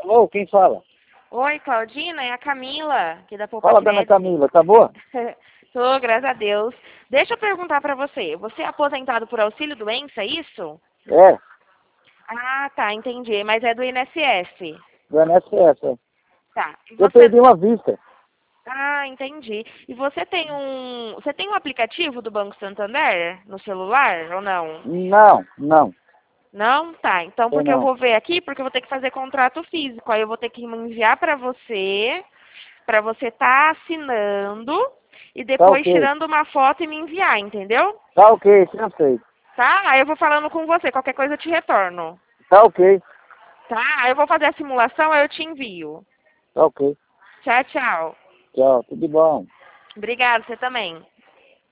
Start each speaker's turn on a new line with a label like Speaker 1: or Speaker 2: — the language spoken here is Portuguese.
Speaker 1: Alô, quem fala?
Speaker 2: Oi, Claudina, é a Camila, aqui da Poupa
Speaker 1: Fala, dona
Speaker 2: Crédito.
Speaker 1: Camila, tá boa?
Speaker 2: Tô, graças a Deus. Deixa eu perguntar pra você. Você é aposentado por auxílio doença, é isso?
Speaker 1: É,
Speaker 2: Ah, tá, entendi. Mas é do INSS.
Speaker 1: do INSS, é.
Speaker 2: Tá. E
Speaker 1: Eu
Speaker 2: você...
Speaker 1: perdi uma vista.
Speaker 2: Ah, entendi. E você tem um aplicativo do Banco Santander no celular ou não?
Speaker 1: Não, não,
Speaker 2: Não? Tá. Então,
Speaker 1: eu
Speaker 2: porque eu
Speaker 1: não.
Speaker 2: vou ver aqui, porque eu vou ter que fazer contrato físico. Aí eu vou ter que enviar pra você estar assinando e
Speaker 1: Tá
Speaker 2: depois
Speaker 1: ok,
Speaker 2: tirando uma foto e me enviar, entendeu?
Speaker 1: tá ok, já sei.
Speaker 2: Tá? Aí eu vou falando com você. Qualquer coisa eu te retorno.
Speaker 1: Tá ok,
Speaker 2: Tá? Aí eu vou fazer a simulação, aí eu te envio.
Speaker 1: tá ok.
Speaker 2: Tchau, tchau.
Speaker 1: Tchau, tudo bom.
Speaker 2: Obrigada, você também.